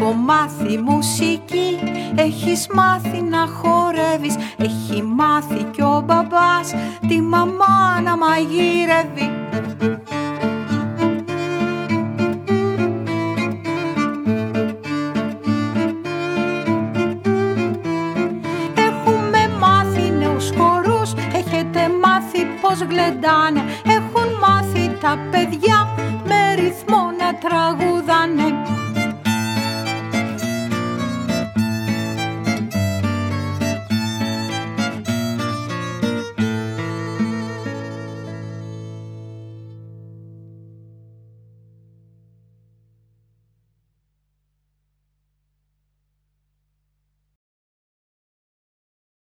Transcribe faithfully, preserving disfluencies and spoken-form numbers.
Έχω μάθει μουσική, έχεις μάθει να χορεύεις. Έχει μάθει κι ο μπαμπάς τη μαμά να μαγειρεύει. Έχουμε μάθει νέους χορούς, έχετε μάθει πως γλεντάνε. Έχουν μάθει τα παιδιά με ρυθμό να τραγουδάνε.